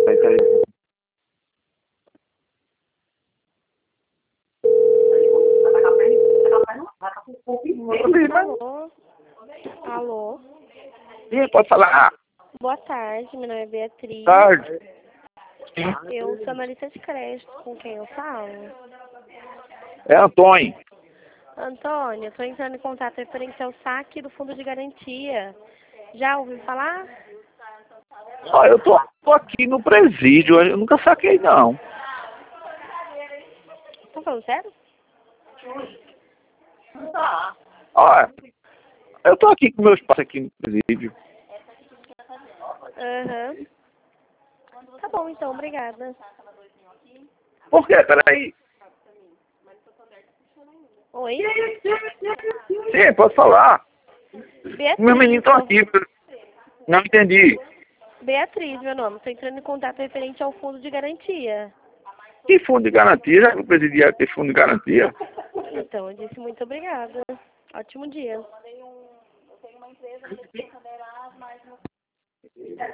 Alô? Alô? Sim, pode falar. Boa tarde, meu nome é Beatriz. Tarde. Sim. Eu sou analista de crédito, com quem eu falo? É Antônio. Antônio, eu estou entrando em contato referente ao saque do fundo de garantia. Já ouviu falar? Ó, eu tô aqui no presídio, eu nunca saquei não. Tá falando sério? Ó, eu tô aqui com meus pais aqui no presídio. Aham. Tá bom, então, obrigada. Por quê? Peraí. Oi? Sim, pode falar. Beatriz. Meus meninos estão aqui. Não entendi. Beatriz, meu nome. Estou entrando em contato referente ao fundo de garantia. Que fundo de garantia? Já que o presidiário tem fundo de garantia? Então, eu disse muito obrigada. Ótimo dia.